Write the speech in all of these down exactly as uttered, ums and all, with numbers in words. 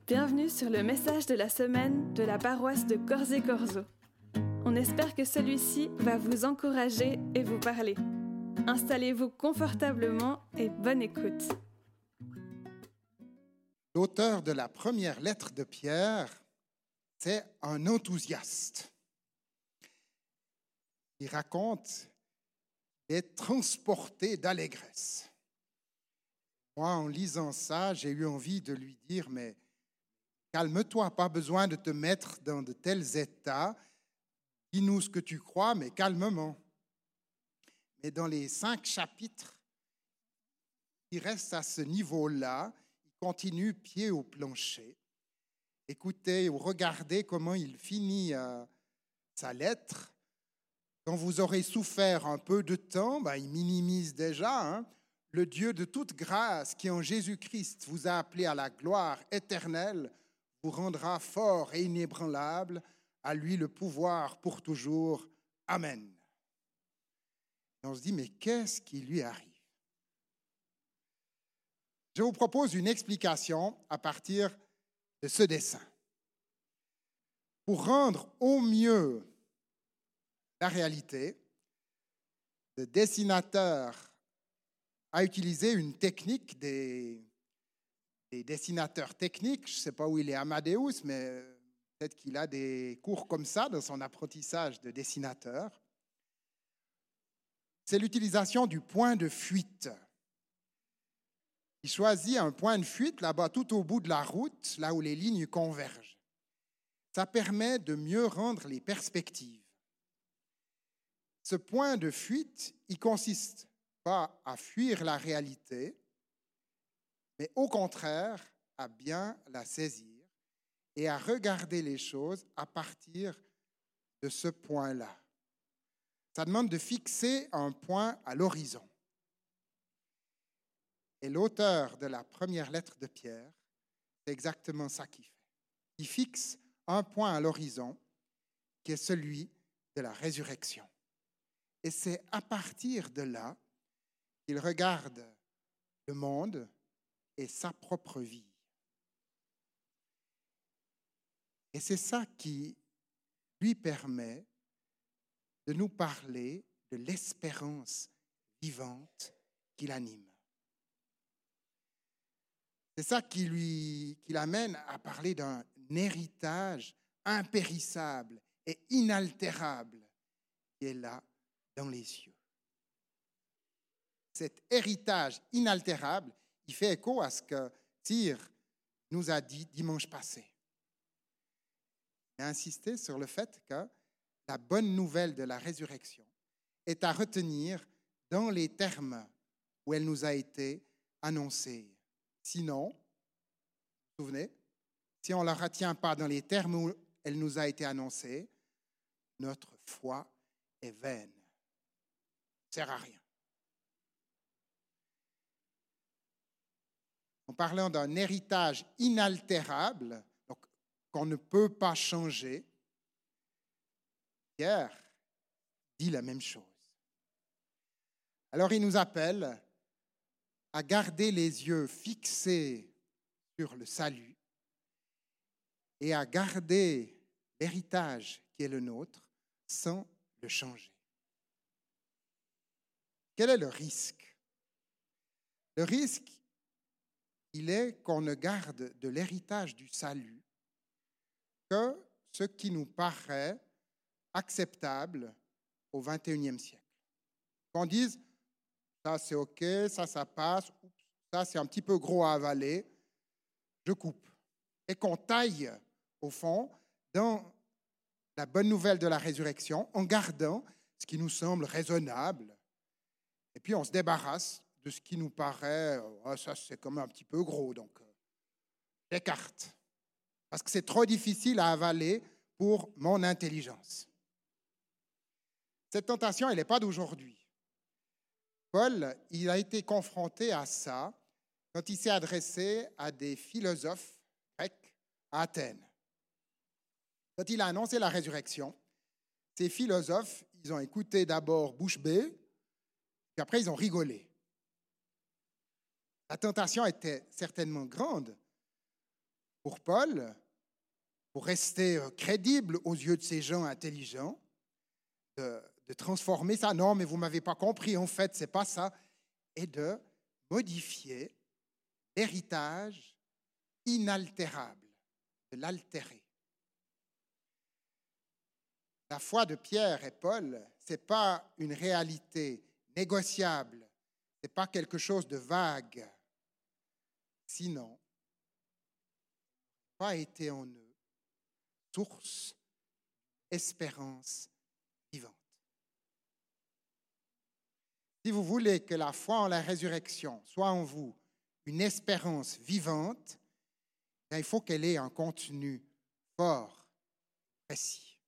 Bienvenue sur le message de la semaine de la paroisse de Corzet-Corzo. On espère que celui-ci va vous encourager et vous parler. Installez-vous confortablement et bonne écoute. L'auteur de la première lettre de Pierre, c'est un enthousiaste. Il raconte qu'il est transporté d'allégresse. Moi, en lisant ça, j'ai eu envie de lui dire, mais calme-toi, pas besoin de te mettre dans de tels états. Dis-nous ce que tu crois, mais calmement. Mais dans les cinq chapitres qui restent à ce niveau-là, il continue pied au plancher. Écoutez ou regardez comment il finit euh, sa lettre. Quand vous aurez souffert un peu de temps, ben, il minimise déjà, hein, le Dieu de toute grâce qui en Jésus-Christ vous a appelé à la gloire éternelle, vous rendra fort et inébranlable, à lui le pouvoir pour toujours. Amen. Et on se dit, mais qu'est-ce qui lui arrive? Je vous propose une explication à partir de ce dessin. Pour rendre au mieux la réalité, le dessinateur a utilisé une technique des, des dessinateurs techniques. Je ne sais pas où il est, Amadeus, mais peut-être qu'il a des cours comme ça dans son apprentissage de dessinateur. C'est l'utilisation du point de fuite. Il choisit un point de fuite là-bas tout au bout de la route, là où les lignes convergent. Ça permet de mieux rendre les perspectives. Ce point de fuite, il consiste pas à fuir la réalité, mais au contraire à bien la saisir et à regarder les choses à partir de ce point-là. Ça demande de fixer un point à l'horizon. Et l'auteur de la première lettre de Pierre, c'est exactement ça qu'il fait. Il fixe un point à l'horizon qui est celui de la résurrection. Et c'est à partir de là qu'il regarde le monde et sa propre vie. Et c'est ça qui lui permet de nous parler de l'espérance vivante qui l'anime. C'est ça qui lui, qui l'amène à parler d'un héritage impérissable et inaltérable qui est là dans les cieux. Cet héritage inaltérable, il fait écho à ce que Tyr nous a dit dimanche passé. Il a insisté sur le fait que la bonne nouvelle de la résurrection est à retenir dans les termes où elle nous a été annoncée. Sinon, vous vous souvenez, si on ne la retient pas dans les termes où elle nous a été annoncée, notre foi est vaine. Ça ne sert à rien. En parlant d'un héritage inaltérable, donc qu'on ne peut pas changer, Pierre dit la même chose. Alors il nous appelle à garder les yeux fixés sur le salut et à garder l'héritage qui est le nôtre sans le changer. Quel est le risque? Le risque, il est qu'on ne garde de l'héritage du salut que ce qui nous paraît acceptable au vingt et unième siècle. Qu'on dise, ça c'est OK, ça ça passe, ça c'est un petit peu gros à avaler, je coupe. Et qu'on taille, au fond, dans la bonne nouvelle de la résurrection, en gardant ce qui nous semble raisonnable. Et puis on se débarrasse de ce qui nous paraît, oh, ça c'est comme un petit peu gros, donc euh, j'écarte. Parce que c'est trop difficile à avaler pour mon intelligence. Cette tentation, elle n'est pas d'aujourd'hui. Paul, il a été confronté à ça quand il s'est adressé à des philosophes grecs à Athènes. Quand il a annoncé la résurrection, ces philosophes, ils ont écouté d'abord bouche bée, puis après ils ont rigolé. La tentation était certainement grande pour Paul, pour rester crédible aux yeux de ces gens intelligents, de, de transformer ça. Non, mais vous ne m'avez pas compris, en fait, ce n'est pas ça. Et de modifier l'héritage inaltérable, de l'altérer. La foi de Pierre et Paul, ce n'est pas une réalité négociable, ce n'est pas quelque chose de vague. Sinon, pas été en eux source d'espérance vivante. Si vous voulez que la foi en la résurrection soit en vous une espérance vivante, il faut qu'elle ait un contenu fort, précis.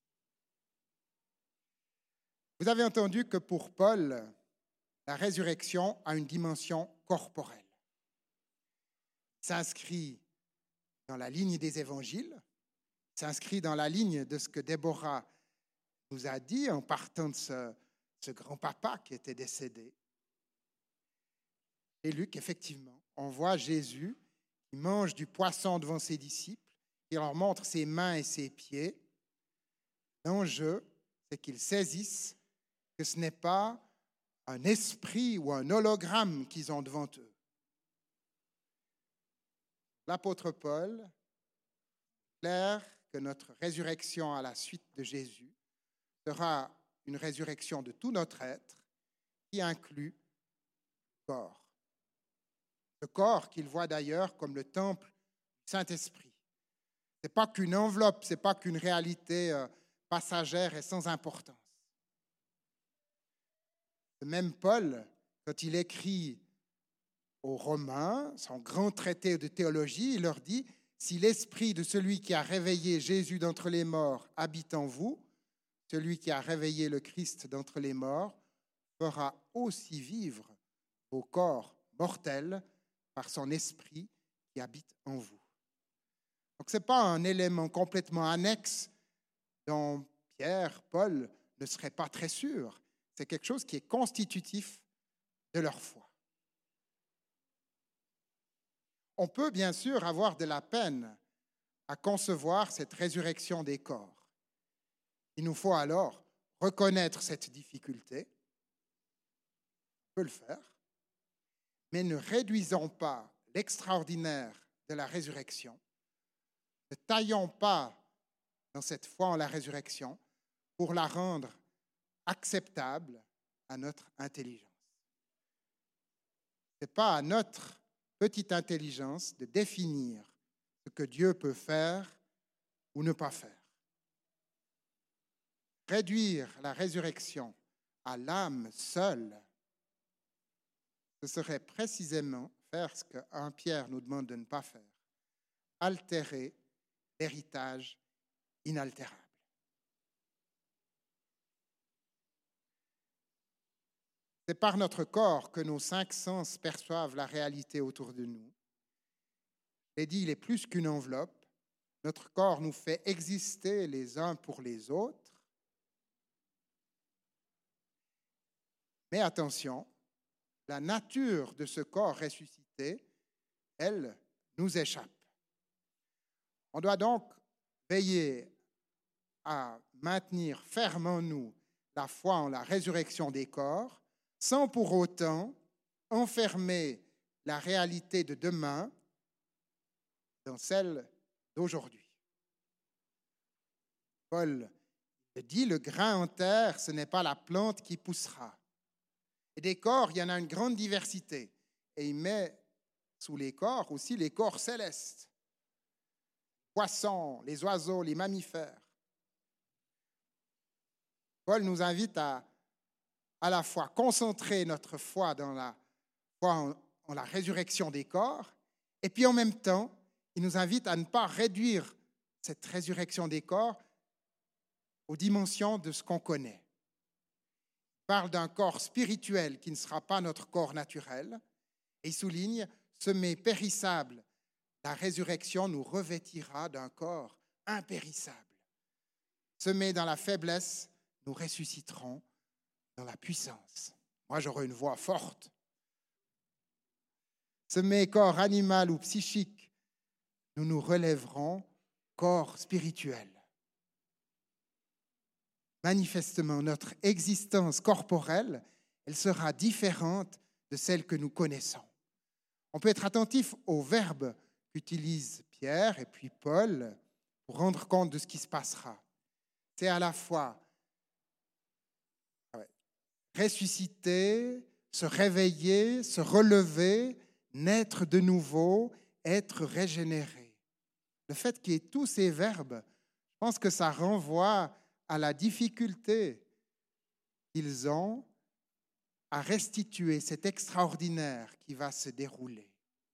Vous avez entendu que pour Paul, la résurrection a une dimension corporelle. Il s'inscrit dans la ligne des évangiles, il s'inscrit dans la ligne de ce que Déborah nous a dit en partant de ce, ce grand-papa qui était décédé. Et Luc, effectivement, on voit Jésus qui mange du poisson devant ses disciples, il leur montre ses mains et ses pieds. L'enjeu, c'est qu'ils saisissent que ce n'est pas un esprit ou un hologramme qu'ils ont devant eux. L'apôtre Paul clair que notre résurrection à la suite de Jésus sera une résurrection de tout notre être qui inclut le corps. Le corps qu'il voit d'ailleurs comme le temple du Saint-Esprit. Ce n'est pas qu'une enveloppe, ce n'est pas qu'une réalité euh, passagère et sans importance. Même Paul, quand il écrit aux Romains, son grand traité de théologie, il leur dit « Si l'esprit de celui qui a réveillé Jésus d'entre les morts habite en vous, celui qui a réveillé le Christ d'entre les morts fera aussi vivre vos corps mortels par son esprit qui habite en vous. » Donc ce n'est pas un élément complètement annexe dont Pierre, Paul ne seraient pas très sûrs. C'est quelque chose qui est constitutif de leur foi. On peut bien sûr avoir de la peine à concevoir cette résurrection des corps. Il nous faut alors reconnaître cette difficulté. On peut le faire, mais ne réduisons pas l'extraordinaire de la résurrection. Ne taillons pas dans cette foi en la résurrection pour la rendre acceptable à notre intelligence. Ce n'est pas à notre petite intelligence de définir ce que Dieu peut faire ou ne pas faire. Réduire la résurrection à l'âme seule, ce serait précisément faire ce que Premier Pierre nous demande de ne pas faire, altérer l'héritage inaltérable. C'est par notre corps que nos cinq sens perçoivent la réalité autour de nous. Je l'ai dit, il est plus qu'une enveloppe. Notre corps nous fait exister les uns pour les autres. Mais attention, la nature de ce corps ressuscité, elle, nous échappe. On doit donc veiller à maintenir ferme en nous la foi en la résurrection des corps, sans pour autant enfermer la réalité de demain dans celle d'aujourd'hui. Paul dit, le grain en terre, ce n'est pas la plante qui poussera. Et des corps, il y en a une grande diversité. Et il met sous les corps aussi les corps célestes. Poissons, les oiseaux, les mammifères. Paul nous invite à à la fois concentrer notre foi dans la foi en, en la résurrection des corps, et puis en même temps, il nous invite à ne pas réduire cette résurrection des corps aux dimensions de ce qu'on connaît. Il parle d'un corps spirituel qui ne sera pas notre corps naturel, et il souligne, semé périssable, la résurrection nous revêtira d'un corps impérissable. Semé dans la faiblesse, nous ressusciterons dans la puissance. Moi, j'aurai une voix forte. Semé corps animal ou psychique, nous nous relèverons corps spirituel. Manifestement, notre existence corporelle, elle sera différente de celle que nous connaissons. On peut être attentif au verbe qu'utilisent Pierre et puis Paul pour rendre compte de ce qui se passera. C'est à la fois ressusciter, se réveiller, se relever, naître de nouveau, être régénéré. Le fait qu'il y ait tous ces verbes, je pense que ça renvoie à la difficulté qu'ils ont à restituer cet extraordinaire qui va se dérouler.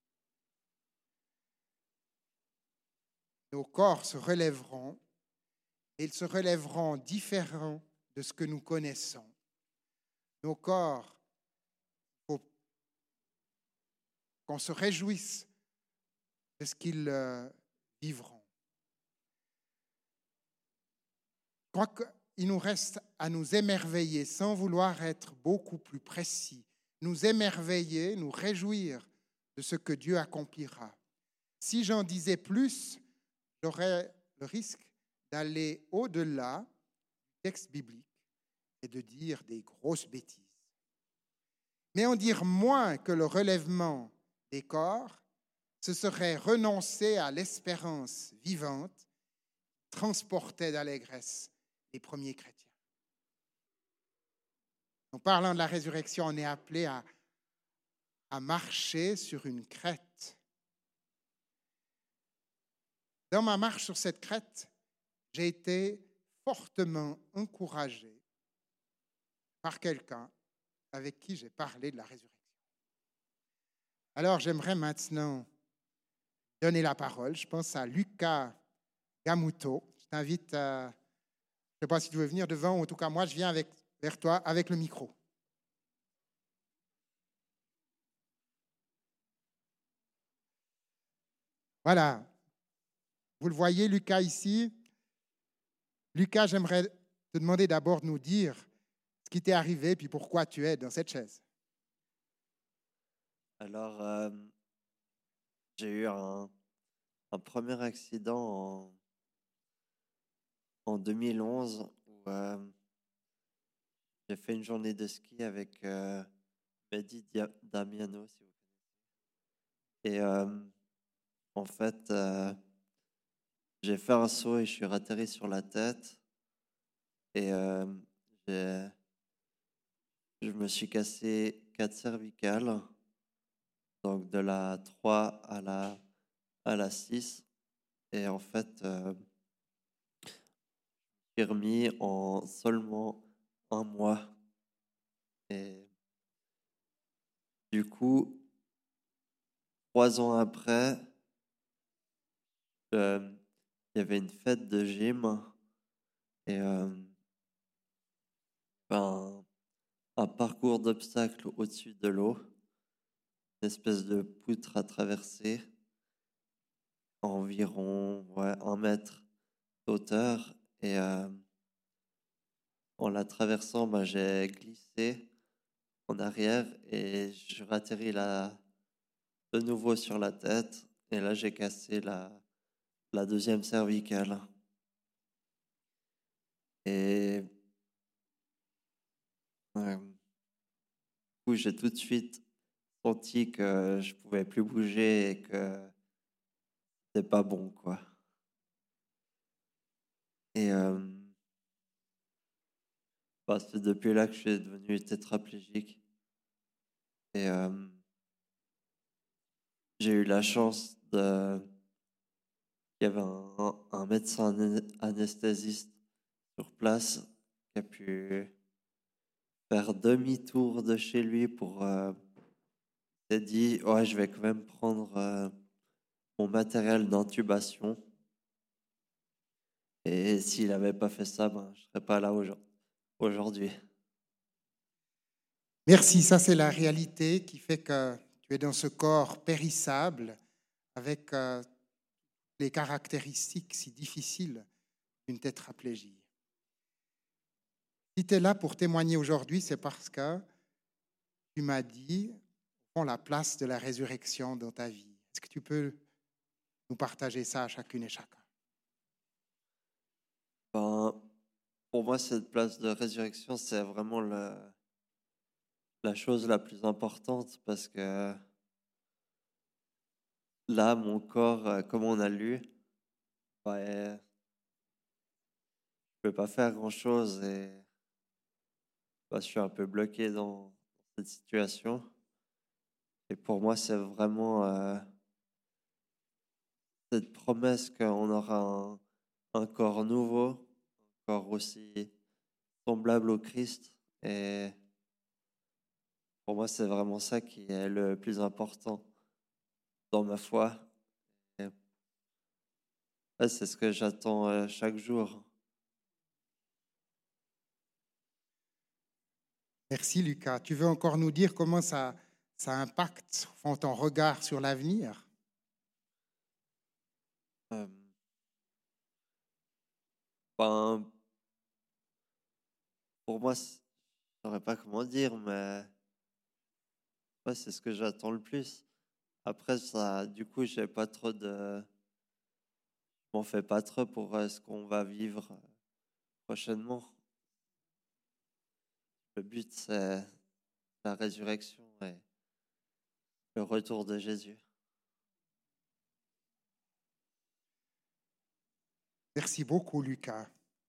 Nos corps se relèveront et ils se relèveront différents de ce que nous connaissons. Nos corps, il faut qu'on se réjouisse de ce qu'ils euh, vivront. Je crois qu'il nous reste à nous émerveiller sans vouloir être beaucoup plus précis. Nous émerveiller, nous réjouir de ce que Dieu accomplira. Si j'en disais plus, j'aurais le risque d'aller au-delà du texte biblique et de dire des grosses bêtises. Mais en dire moins que le relèvement des corps, ce serait renoncer à l'espérance vivante qui transportait d'allégresse les premiers chrétiens. En parlant de la résurrection, on est appelé à, à marcher sur une crête. Dans ma marche sur cette crête, j'ai été fortement encouragé par quelqu'un avec qui j'ai parlé de la résurrection. Alors, j'aimerais maintenant donner la parole. Je pense à Lucas Gamuto. Je t'invite à... Je ne sais pas si tu veux venir devant, ou en tout cas, moi, je viens avec, vers toi avec le micro. Voilà. Vous le voyez, Lucas, ici. Lucas, j'aimerais te demander d'abord de nous dire ce qui t'est arrivé, puis pourquoi tu es dans cette chaise. Alors, euh, j'ai eu un, un premier accident en, en deux mille onze où euh, j'ai fait une journée de ski avec euh, Mehdi Dia- Damiano, si vous connaissez. Et euh, en fait, euh, j'ai fait un saut et je suis atterri sur la tête. Et euh, j'ai, je me suis cassé quatre cervicales, donc de la trois à la, à la six. Et en fait, euh, je suis remis en seulement un mois. Et du coup, trois ans après, euh, il y avait une fête de gym et euh, un, un parcours d'obstacles au-dessus de l'eau, une espèce de poutre à traverser, environ ouais, un mètre hauteur et euh, en la traversant, bah, j'ai glissé en arrière et je ratterris là de nouveau sur la tête et là j'ai cassé la, la deuxième cervicale. Et ouais, du coup, j'ai tout de suite senti que je pouvais plus bouger et que c'était pas bon, quoi. Et euh, bah, c'est depuis là que je suis devenu tétraplégique. Et euh, j'ai eu la chance de... Il y avait un, un médecin anesthésiste sur place qui a pu faire demi-tour de chez lui pour... Euh, s'est dit, ouais, je vais quand même prendre euh, mon matériel d'intubation. Et s'il n'avait pas fait ça, ben, je ne serais pas là aujourd'hui. Merci, ça c'est la réalité qui fait que tu es dans ce corps périssable avec euh, les caractéristiques si difficiles d'une tétraplégie. Si tu es là pour témoigner aujourd'hui, c'est parce que tu m'as dit, prends la place de la résurrection dans ta vie. Est-ce que tu peux nous partager ça à chacune et chacun. Ben, pour moi, cette place de résurrection, c'est vraiment le, la chose la plus importante parce que là, mon corps, euh, comme on a lu, ben, je peux pas faire grand-chose et ben, je suis un peu bloqué dans cette situation. Et pour moi, c'est vraiment euh, cette promesse qu'on aura un, un corps nouveau, un corps aussi semblable au Christ. Et pour moi, c'est vraiment ça qui est le plus important dans ma foi. Et ouais, c'est ce que j'attends euh, chaque jour. Merci Lucas. Tu veux encore nous dire comment ça, ça impacte enfin, ton regard sur l'avenir? Euh, ben, pour moi, c'est- je ne saurais pas comment dire, mais ouais, c'est ce que j'attends le plus. Après, ça, du coup, j'ai pas trop de, je m'en fais pas trop pour euh, ce qu'on va vivre euh, prochainement. Le but, c'est la résurrection et le retour de Jésus. Merci beaucoup Lucas.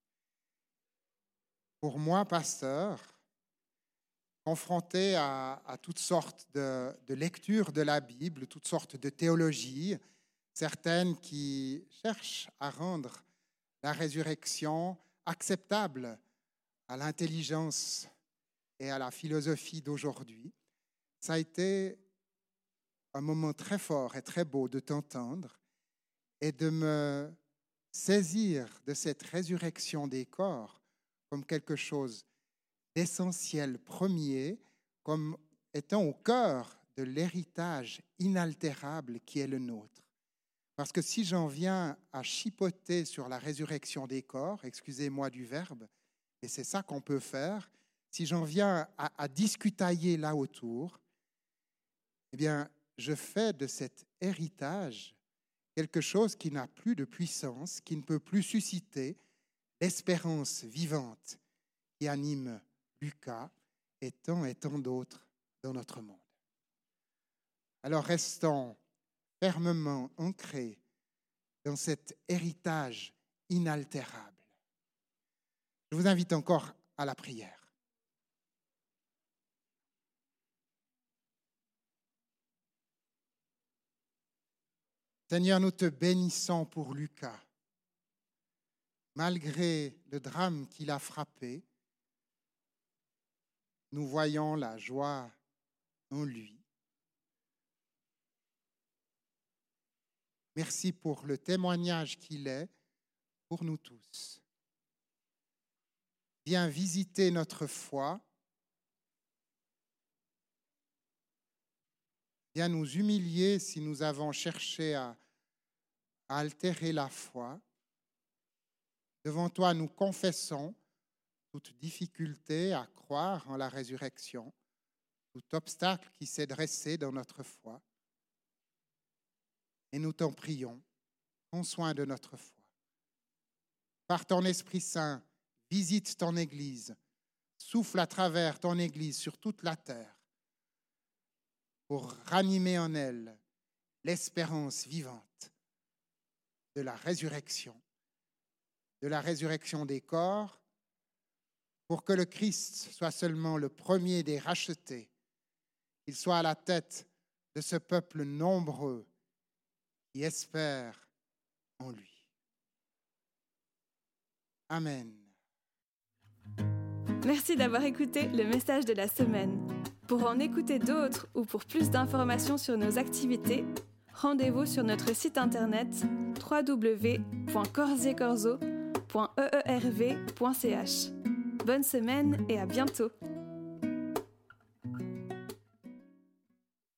Pour moi, pasteur, confronté à, à toutes sortes de, de lectures de la Bible, toutes sortes de théologies, certaines qui cherchent à rendre la résurrection acceptable à l'intelligence et à la philosophie d'aujourd'hui. Ça a été un moment très fort et très beau de t'entendre et de me saisir de cette résurrection des corps comme quelque chose d'essentiel, premier, comme étant au cœur de l'héritage inaltérable qui est le nôtre. Parce que si j'en viens à chipoter sur la résurrection des corps, excusez-moi du verbe, et c'est ça qu'on peut faire, si j'en viens à, à discutailler là autour, eh bien, je fais de cet héritage quelque chose qui n'a plus de puissance, qui ne peut plus susciter l'espérance vivante qui anime Lucas et tant et tant d'autres dans notre monde. Alors restons fermement ancrés dans cet héritage inaltérable. Je vous invite encore à la prière. Seigneur, nous te bénissons pour Lucas. Malgré le drame qui l'a frappé, nous voyons la joie en lui. Merci pour le témoignage qu'il est pour nous tous. Viens visiter notre foi. Viens nous humilier si nous avons cherché à, à altérer la foi. Devant toi, nous confessons toute difficulté à croire en la résurrection, tout obstacle qui s'est dressé dans notre foi. Et nous t'en prions, prends soin de notre foi. Par ton Esprit Saint, visite ton Église, souffle à travers ton Église sur toute la terre pour ranimer en elle l'espérance vivante de la résurrection, de la résurrection des corps, pour que le Christ soit seulement le premier des rachetés, qu'il soit à la tête de ce peuple nombreux qui espère en lui. Amen. Merci d'avoir écouté le message de la semaine. Pour en écouter d'autres ou pour plus d'informations sur nos activités, rendez-vous sur notre site internet w w w point corsier corso point e e r v point c h. Bonne semaine et à bientôt!